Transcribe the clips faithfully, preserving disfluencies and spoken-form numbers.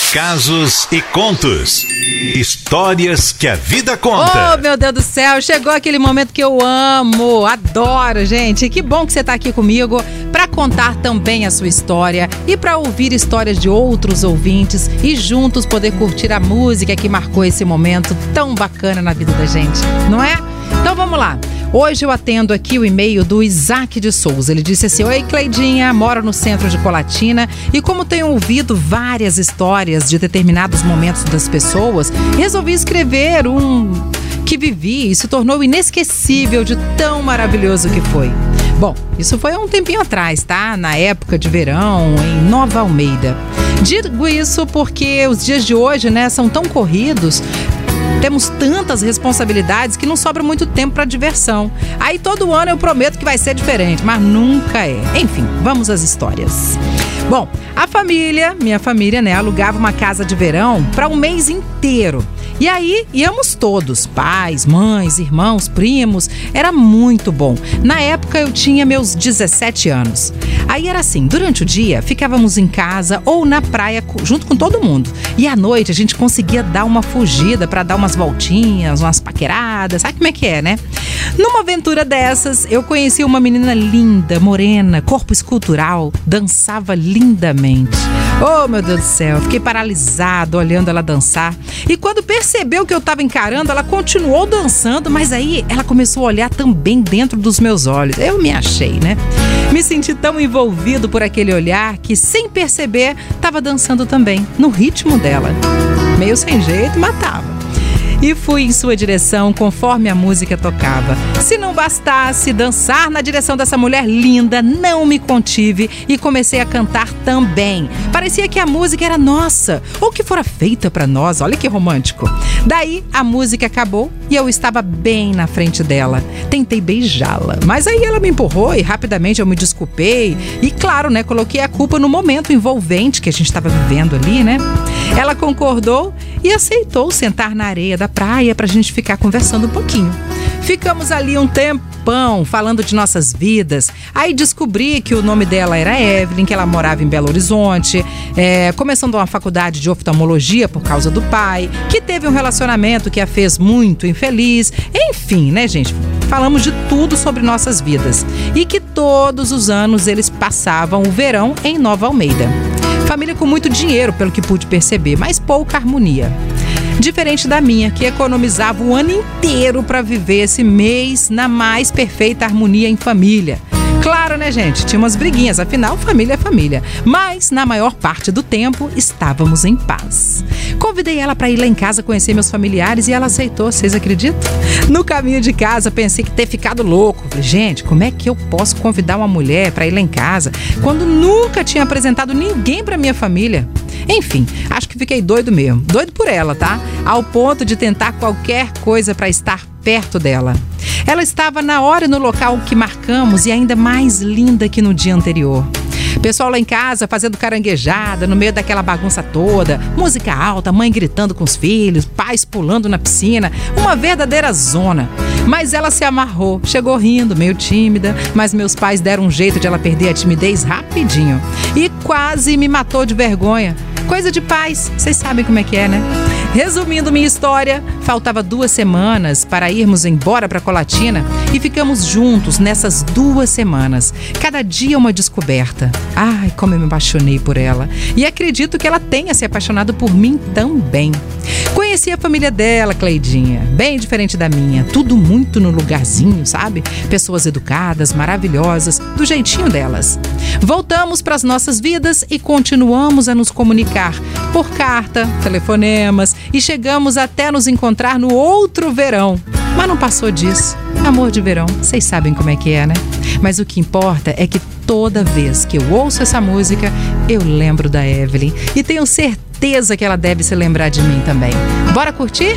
Casos e contos. Histórias que a vida conta. Oh, meu Deus do céu, chegou aquele momento que eu amo, adoro, gente. Que bom que você está aqui comigo para contar também a sua história e para ouvir histórias de outros ouvintes e juntos poder curtir a música que marcou esse momento tão bacana na vida da gente, não é? Então vamos lá. Hoje eu atendo aqui o e-mail do Isaac de Souza. Ele disse assim: oi, Cleidinha, moro no centro de Colatina e como tenho ouvido várias histórias de determinados momentos das pessoas, resolvi escrever um que vivi e se tornou inesquecível de tão maravilhoso que foi. Bom, isso foi há um tempinho atrás, tá? Na época de verão, em Nova Almeida. Digo isso porque os dias de hoje, né, são tão corridos. Temos tantas responsabilidades que não sobra muito tempo para diversão. Aí todo ano eu prometo que vai ser diferente, mas nunca é. Enfim, vamos às histórias. Bom, a família, minha família, né, alugava uma casa de verão para um mês inteiro. E aí íamos todos, pais, mães, irmãos, primos, era muito bom. Na época eu tinha meus dezessete anos. Aí era assim, durante o dia ficávamos em casa ou na praia junto com todo mundo. E à noite a gente conseguia dar uma fugida para dar umas voltinhas, umas paqueradas, sabe como é que é, né? Numa aventura dessas, eu conheci uma menina linda, morena, corpo escultural, dançava lindamente. Oh, meu Deus do céu, fiquei paralisado olhando ela dançar. E quando percebeu que eu estava encarando, ela continuou dançando, mas aí ela começou a olhar também dentro dos meus olhos. Eu me achei, né? Me senti tão envolvido por aquele olhar que, sem perceber, estava dançando também, no ritmo dela. Meio sem jeito, mas tava. E fui em sua direção conforme a música tocava. Se não bastasse dançar na direção dessa mulher linda, não me contive e comecei a cantar também. Parecia que a música era nossa, ou que fora feita para nós. Olha que romântico. Daí a música acabou e eu estava bem na frente dela. Tentei beijá-la, mas aí ela me empurrou e rapidamente eu me desculpei. E claro, né, coloquei a culpa no momento envolvente que a gente estava vivendo ali, né? Ela concordou e aceitou sentar na areia da praia pra gente ficar conversando um pouquinho. Ficamos ali um tempão falando de nossas vidas. Aí descobri que o nome dela era Evelyn, que ela morava em Belo Horizonte, é, começando uma faculdade de oftalmologia por causa do pai, que teve um relacionamento que a fez muito infeliz. Enfim, né, gente? Falamos de tudo sobre nossas vidas. E que todos os anos eles passavam o verão em Nova Almeida. Família com muito dinheiro, pelo que pude perceber, mas pouca harmonia. Diferente da minha, que economizava o ano inteiro para viver esse mês na mais perfeita harmonia em família. Claro, né, gente? Tinha umas briguinhas, afinal, família é família. Mas, na maior parte do tempo, estávamos em paz. Convidei ela para ir lá em casa conhecer meus familiares e ela aceitou, vocês acreditam? No caminho de casa, pensei que ter ficado louco. Falei, gente, como é que eu posso convidar uma mulher para ir lá em casa quando nunca tinha apresentado ninguém para minha família? Enfim, acho que fiquei doido mesmo. Doido por ela, tá? Ao ponto de tentar qualquer coisa para estar perto dela. Ela estava na hora e no local que marcamos e ainda mais linda que no dia anterior. Pessoal lá em casa fazendo caranguejada no meio daquela bagunça toda, música alta, mãe gritando com os filhos, pais pulando na piscina, uma verdadeira zona. Mas ela se amarrou, chegou rindo, meio tímida, mas meus pais deram um jeito de ela perder a timidez rapidinho. E quase me matou de vergonha. Coisa de paz, vocês sabem como é que é, né? Resumindo minha história, faltava duas semanas para irmos embora para Colatina e ficamos juntos nessas duas semanas. Cada dia uma descoberta. Ai, como eu me apaixonei por ela. E acredito que ela tenha se apaixonado por mim também. Conheci a família dela, Cleidinha, bem diferente da minha. Tudo muito no lugarzinho, sabe? Pessoas educadas, maravilhosas, do jeitinho delas. Voltamos para as nossas vidas e continuamos a nos comunicar por carta, telefonemas e chegamos até nos encontrar no outro verão. Mas não passou disso. Amor de verão, vocês sabem como é que é, né? Mas o que importa é que toda vez que eu ouço essa música, eu lembro da Evelyn e tenho certeza que ela deve se lembrar de mim também. Bora curtir?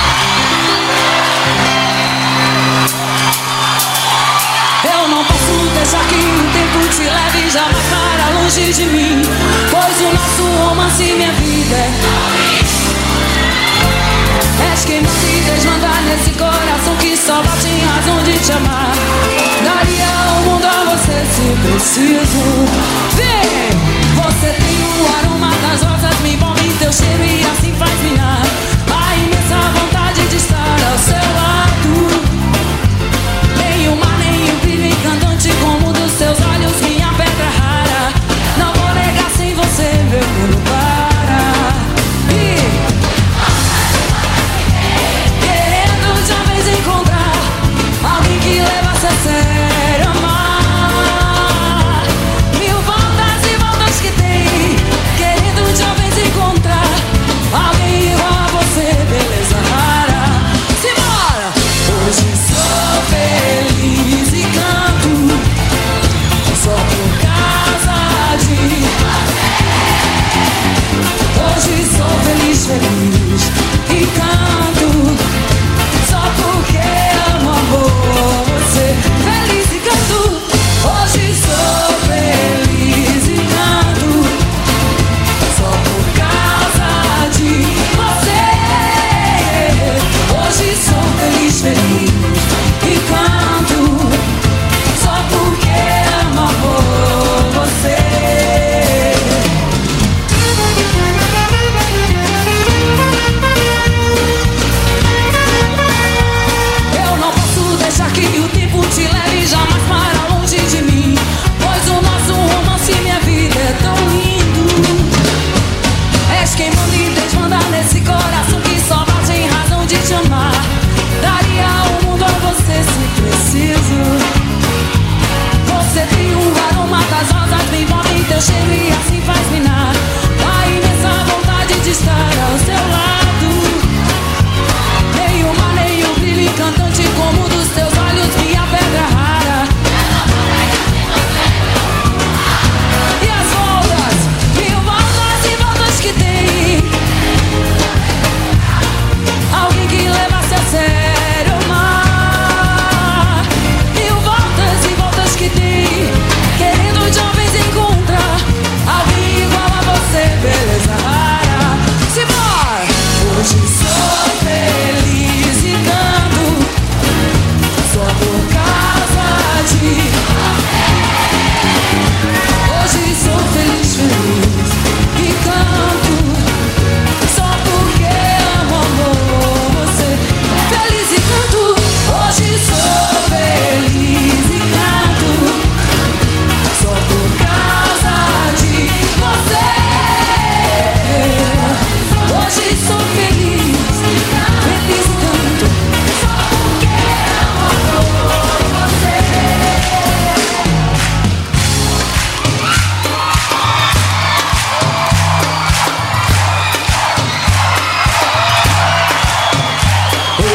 Eu não posso deixar que o tempo te leve jamais para longe de mim, pois o nosso romance, minha vida é És quem me desmanda nesse coração que só bate em razão de te amar. Daria o mundo a você se preciso. Vem! Você tem o aroma das rosas, me envolve em teu cheiro.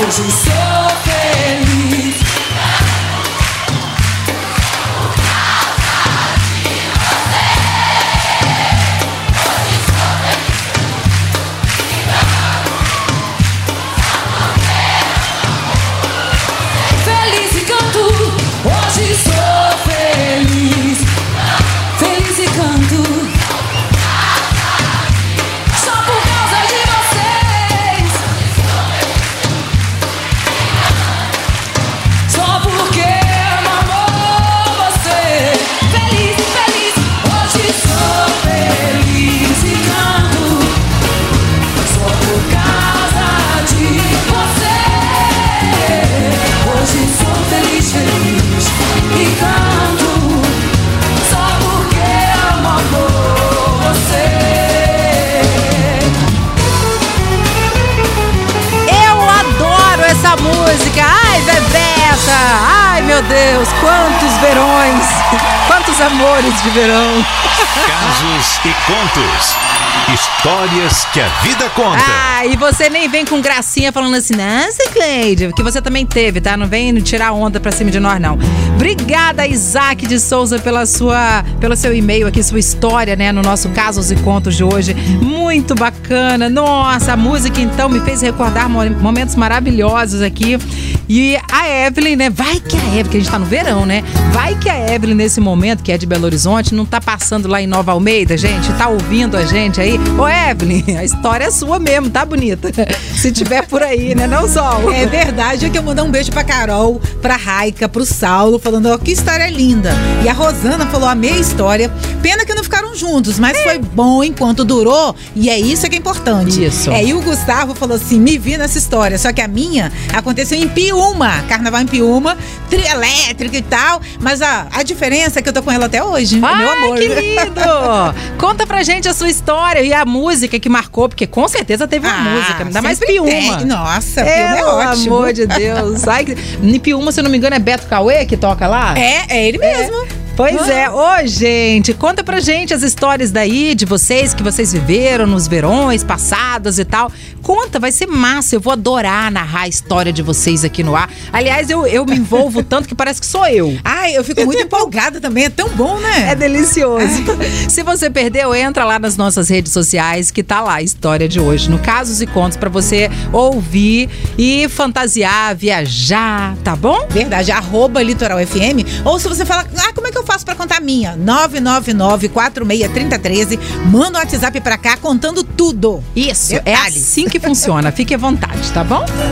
Hoje sou feliz. Feliz e canto. Hoje sou feliz. Feliz e canto. Só por causa de vocês. Só porque amo amor você. Feliz, feliz. Hoje sou feliz e canto. Só por causa de você. Hoje sou feliz, feliz e canto. Só porque amo amor você. Eu adoro essa música. Ai, Bebeta. Ai, meu Deus, quantos verões. Quantos amores de verão. Casos e contos. Histórias que a vida conta. Ah, e você nem vem com gracinha falando assim, nossa, Cleide, que você também teve, tá? Não vem tirar onda pra cima de nós, não. Obrigada, Isaac de Souza, pela sua, pelo seu e-mail aqui, sua história, né? No nosso Casos e Contos de hoje. Muito bacana. Nossa, a música, então, me fez recordar momentos maravilhosos aqui. E a Evelyn, né? Vai que a Evelyn, que a gente tá no verão, né? Vai que a Evelyn, nesse momento, que é de Belo Horizonte, não tá passando lá em Nova Almeida, gente? Tá ouvindo a gente aí? Ô, Evelyn, a história é sua mesmo, tá bonita? Se tiver por aí, né? Não, Sol? É verdade, é que eu mandei um beijo pra Carol, pra Raica, pro Saulo, falando, ó, que história linda. E a Rosana falou, amei a história. Pena que não ficaram juntos, mas foi bom enquanto durou, e é isso que é importante. Isso. É, e o Gustavo falou assim, me vi nessa história, só que a minha aconteceu em Piúma, carnaval em Piúma, trio elétrico e tal, mas a, a diferença é que eu tô com ela até hoje, Ai, meu amor. que lindo! Conta pra gente a sua história e a música que marcou, porque com certeza teve uma Ah, música, ainda mais sempre Piúma. tem. Nossa, Piúma é Pelo ótimo. amor de Deus. Ai, que- em Piúma, se eu não me engano, é Beto Cauê que toca lá? É, é ele mesmo. Pois Ah. é. Ô, gente, conta pra gente as histórias daí de vocês, que vocês viveram nos verões passados e tal. Conta, vai ser massa. Eu vou adorar narrar a história de vocês aqui no ar. Aliás, eu, eu me envolvo tanto que parece que sou eu. Ai, eu fico muito empolgada também, é tão bom, né? É delicioso. Se você perdeu, entra lá nas nossas redes sociais que tá lá a história de hoje, no Casos e Contos, pra você ouvir e fantasiar, viajar, tá bom? Verdade, arroba Litoral F M. Ou se você fala, ah, como é que eu faço pra contar a minha? nove nove nove, quatro seis três zero um três. Manda um WhatsApp pra cá contando tudo. Isso, é Detalhes. assim que funciona. Fique à vontade, tá bom?